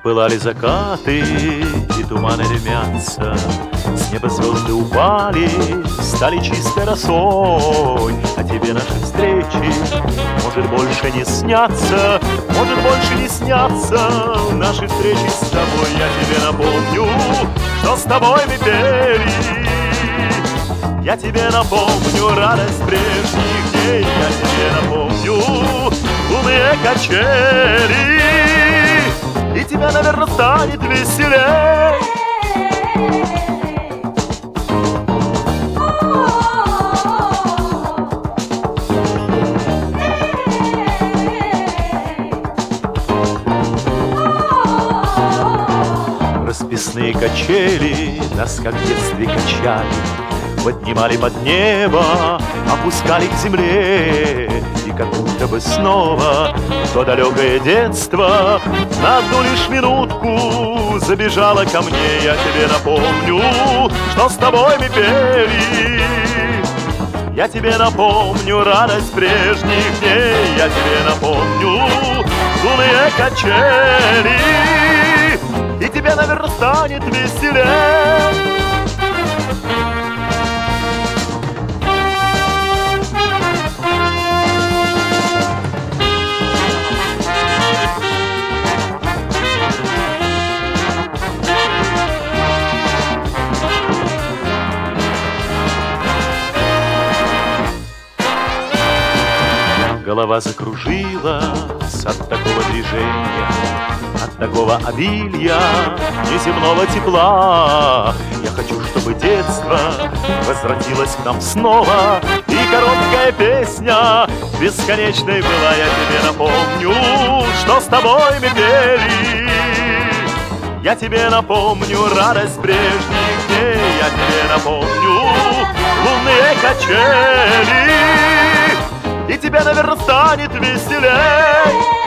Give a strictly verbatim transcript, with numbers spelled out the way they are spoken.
Пылали закаты, и туманы дымятся, с неба звезды упали, стали чистой росой. А тебе наши встречи, может, больше не снятся, может, больше не снятся наши встречи с тобой. Я тебе напомню, что с тобой мы пели. Я тебе напомню радость прежних дней. Я тебе напомню лунные качели, и тебе, наверное, станет веселей. Расписные качели нас, как в детстве, качали, поднимали под небо, опускали к земле. И как будто бы снова то далекое детство на одну лишь минутку забежало ко мне. Я тебе напомню, что с тобой мы пели. Я тебе напомню радость прежних дней. Я тебе напомню лунные качели, и тебе, наверное, станет веселей. Голова закружилась от такого движения, от такого обилия неземного тепла. Я хочу, чтобы детство возвратилось к нам снова, и короткая песня бесконечной была. Я тебе напомню, что с тобой мы пели. Я тебе напомню радость прежних дней. Я тебе напомню лунные качели, и тебе, наверное, станет веселей.